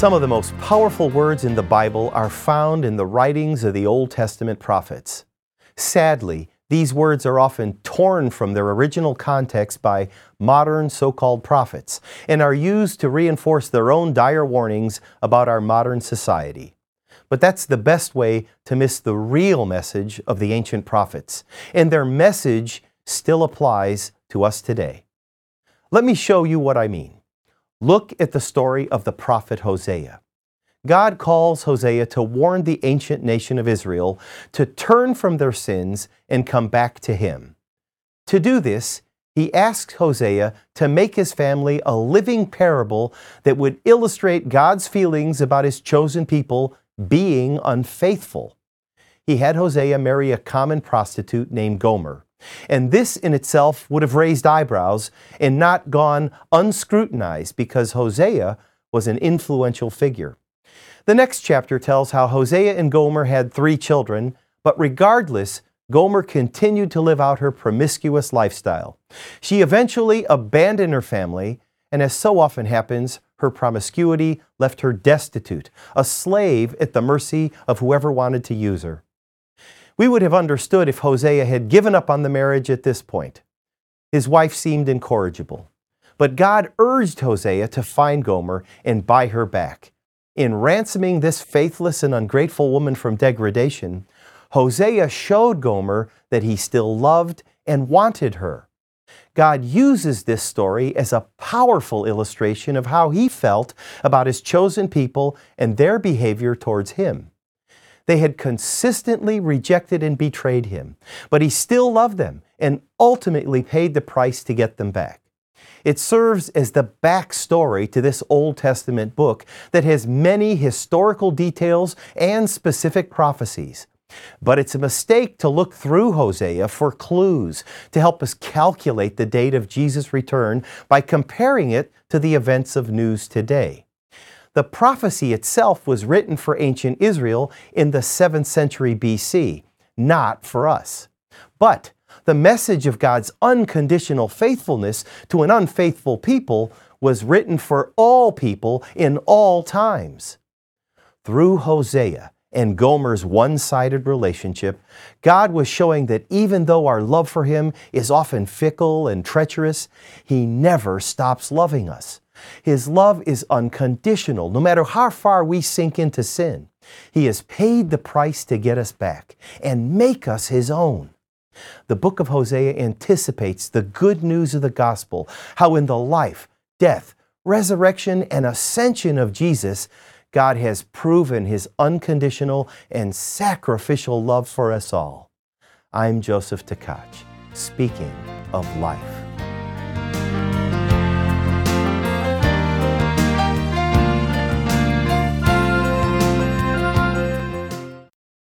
Some of the most powerful words in the Bible are found in the writings of the Old Testament prophets. Sadly, these words are often torn from their original context by modern so-called prophets and are used to reinforce their own dire warnings about our modern society. But that's the best way to miss the real message of the ancient prophets, and their message still applies to us today. Let me show you what I mean. Look at the story of the prophet Hosea. God calls Hosea to warn the ancient nation of Israel to turn from their sins and come back to Him. To do this, he asks Hosea to make his family a living parable that would illustrate God's feelings about His chosen people being unfaithful. He had Hosea marry a common prostitute named Gomer, and this in itself would have raised eyebrows and not gone unscrutinized because Hosea was an influential figure. The next chapter tells how Hosea and Gomer had 3 children, but regardless, Gomer continued to live out her promiscuous lifestyle. She eventually abandoned her family, and as so often happens, her promiscuity left her destitute, a slave at the mercy of whoever wanted to use her. We would have understood if Hosea had given up on the marriage at this point. His wife seemed incorrigible, but God urged Hosea to find Gomer and buy her back. In ransoming this faithless and ungrateful woman from degradation, Hosea showed Gomer that he still loved and wanted her. God uses this story as a powerful illustration of how He felt about His chosen people and their behavior towards Him. They had consistently rejected and betrayed Him, but He still loved them and ultimately paid the price to get them back. It serves as the backstory to this Old Testament book that has many historical details and specific prophecies. But it's a mistake to look through Hosea for clues to help us calculate the date of Jesus' return by comparing it to the events of news today. The prophecy itself was written for ancient Israel in the 7th century BC, not for us. But the message of God's unconditional faithfulness to an unfaithful people was written for all people in all times. Through Hosea and Gomer's one-sided relationship, God was showing that even though our love for Him is often fickle and treacherous, He never stops loving us. His love is unconditional, no matter how far we sink into sin. He has paid the price to get us back and make us His own. The book of Hosea anticipates the good news of the gospel, how in the life, death, resurrection, and ascension of Jesus, God has proven His unconditional and sacrificial love for us all. I'm Joseph Tkach, speaking of life.